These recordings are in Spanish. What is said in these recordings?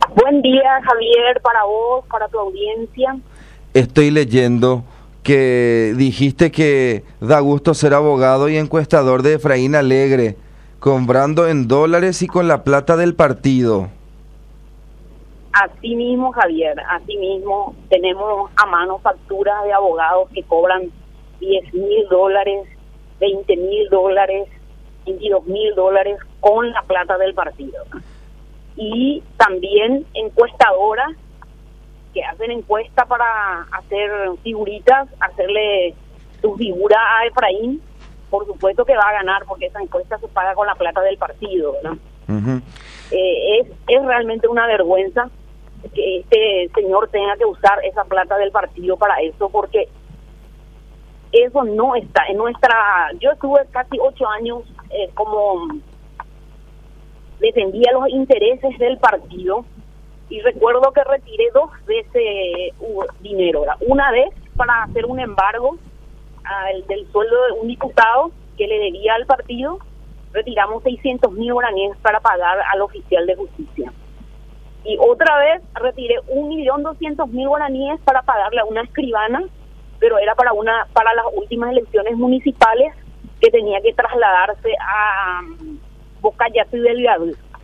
Buen día, Javier, para vos, para tu audiencia. Estoy leyendo que dijiste que da gusto ser abogado y encuestador de Efraín Alegre, cobrando en dólares y con la plata del partido. Así mismo, Javier, así mismo tenemos a mano facturas de abogados que cobran $10,000, $20,000, $22,000 con la plata del partido. Y también encuestadoras que hacen encuesta para hacer figuritas, hacerle su figura a Efraín. Por supuesto que va a ganar porque esa encuesta se paga con la plata del partido, ¿verdad? Uh-huh. Es realmente una vergüenza que este señor tenga que usar esa plata del partido para eso, porque eso no está en nuestra... Yo estuve casi 8 años como defendía los intereses del partido, y recuerdo que retiré 2 veces dinero. Una vez para hacer un embargo del sueldo de un diputado que le debía al partido, retiramos 600,000 guaraníes para pagar al oficial de justicia. Y otra vez retiré 1.200.000 guaraníes para pagarle a una escribana, pero era para las últimas elecciones municipales que tenía que trasladarse a Bocayate y Delgado.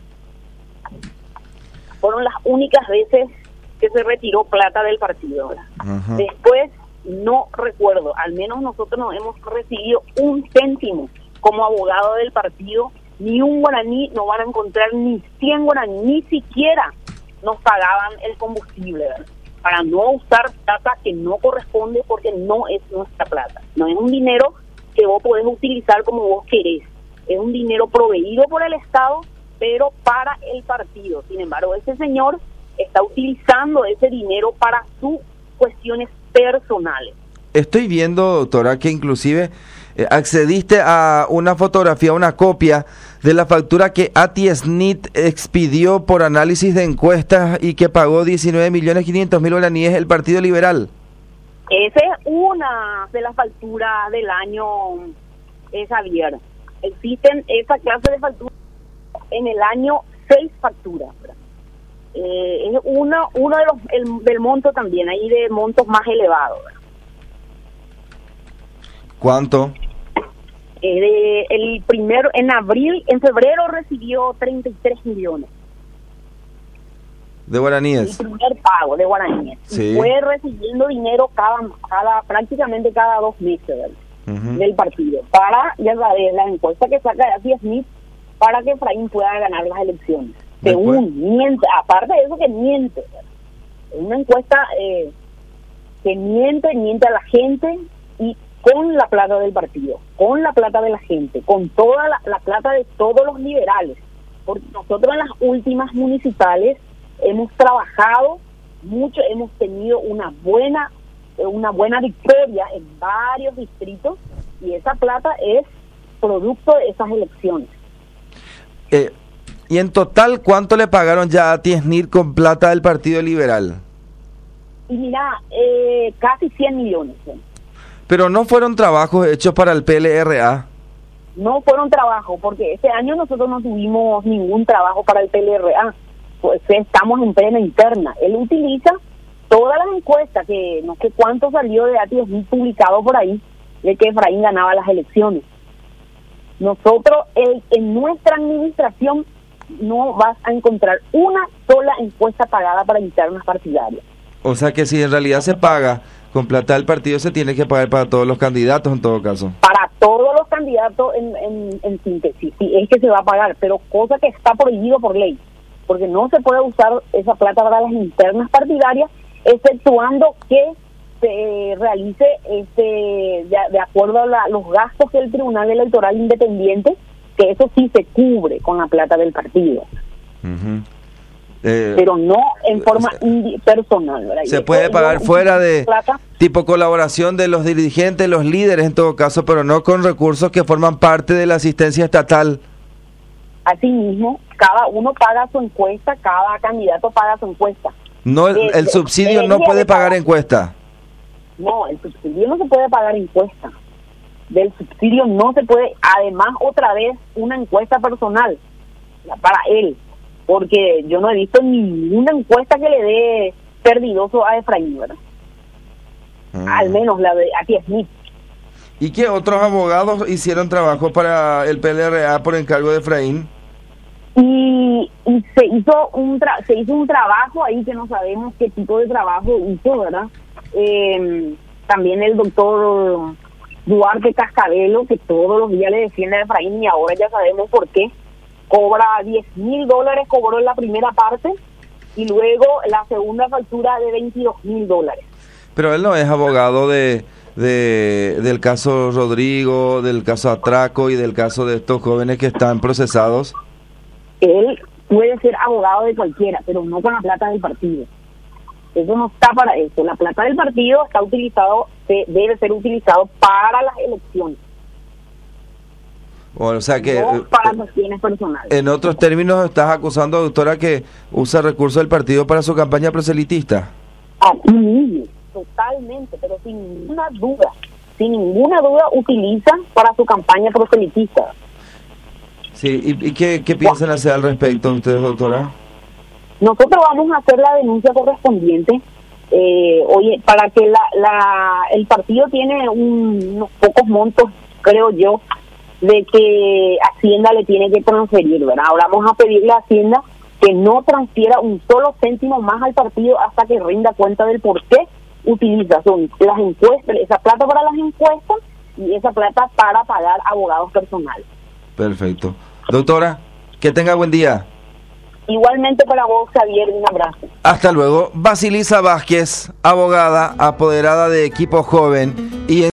Fueron las únicas veces que se retiró plata del partido. Uh-huh. Después no recuerdo, al menos nosotros no hemos recibido un céntimo como abogado del partido, ni un guaraní, no van a encontrar ni 100 guaraní, ni siquiera nos pagaban el combustible, ¿verdad? Para no usar plata que no corresponde, porque no es nuestra plata, no es un dinero que vos podés utilizar como vos querés, es un dinero proveído por el Estado, pero para el partido. Sin embargo, ese señor está utilizando ese dinero para sus cuestiones personales. Estoy viendo, doctora, que inclusive accediste a una fotografía, una copia de la factura que ATI-SNIT expidió por análisis de encuestas y que pagó 19.500.000 guaraníes el Partido Liberal. Esa es una de las facturas del año, Javier. Existen esa clase de facturas en el año 6 facturas. Es uno de los del monto también, ahí de montos más elevados. ¿Cuánto? El primero, en febrero recibió 33 millones. ¿De guaraníes? El primer pago de guaraníes. Sí. Y fue recibiendo dinero prácticamente cada 2 meses, ¿verdad? Uh-huh. Del partido. Para, ya sabes, la encuesta que saca de ATI-SNIT para que Efraín pueda ganar las elecciones. Según miente, aparte de eso que miente, ¿verdad? Es una encuesta que miente a la gente, y con la plata del partido, con la plata de la gente, con toda la plata de todos los liberales, porque nosotros en las últimas municipales hemos trabajado mucho, hemos tenido una buena victoria en varios distritos, y esa plata es producto de esas elecciones. ¿Y en total cuánto le pagaron ya a ATI-SNIT con plata del Partido Liberal? Y mira, casi 100 millones. Pero no fueron trabajos hechos para el PLRA. No fueron trabajos, porque este año nosotros no tuvimos ningún trabajo para el PLRA, pues estamos en plena interna. Él utiliza todas las encuestas, que no sé cuánto salió de ATI-SNIT publicado por ahí, de que Efraín ganaba las elecciones. Nosotros, en nuestra administración, no vas a encontrar una sola encuesta pagada para internas partidarias. O sea que si en realidad se paga con plata del partido, se tiene que pagar para todos los candidatos en todo caso. Para todos los candidatos en síntesis, sí, es que se va a pagar, pero cosa que está prohibido por ley, porque no se puede usar esa plata para las internas partidarias, exceptuando que se realice de acuerdo a los gastos que el Tribunal Electoral Independiente, que eso sí se cubre con la plata del partido. Uh-huh. Pero no en forma personal, ¿verdad? Se puede pagar fuera de plata, tipo colaboración de los dirigentes, los líderes en todo caso, pero no con recursos que forman parte de la asistencia estatal. Asimismo, cada uno paga su encuesta, cada candidato paga su encuesta. No, el subsidio no puede pagar encuesta. No, el subsidio no se puede pagar encuesta. Del subsidio no se puede, además otra vez una encuesta personal para él. porque yo no he visto ninguna encuesta que le dé perdidoso a Efraín, ¿verdad? Al menos la de Ati Smith. ¿Y qué otros abogados hicieron trabajo para el PLRA por encargo de Efraín? Y se hizo un trabajo ahí que no sabemos qué tipo de trabajo hizo, ¿verdad? También el doctor Duarte Cascabelo, que todos los días le defiende a Efraín y ahora ya sabemos por qué, cobra $10,000, cobró en la primera parte y luego la segunda factura de $22,000. Pero él no es abogado del caso Rodrigo, del caso Atraco y del caso de estos jóvenes que están procesados. Él puede ser abogado de cualquiera, pero no con la plata del partido. Eso no está para eso. La plata del partido debe ser utilizado para las elecciones. Bueno, o sea que no para cuestiones personales. En otros términos, estás acusando, doctora, que usa recursos del partido para su campaña proselitista. Así mismo, totalmente, pero sin ninguna duda utiliza para su campaña proselitista. Sí, ¿y qué piensan hacer al respecto ustedes, doctora? Nosotros vamos a hacer la denuncia correspondiente. Para que el partido tiene unos pocos montos, creo yo, de que Hacienda le tiene que transferir, ¿verdad? Ahora vamos a pedirle a Hacienda que no transfiera un solo céntimo más al partido hasta que rinda cuenta del por qué utiliza las encuestas, esa plata para las encuestas y esa plata para pagar abogados personales. Perfecto. Doctora, que tenga buen día. Igualmente para vos, Javier, un abrazo. Hasta luego. Basilisa Vázquez, abogada, apoderada de Equipo Joven y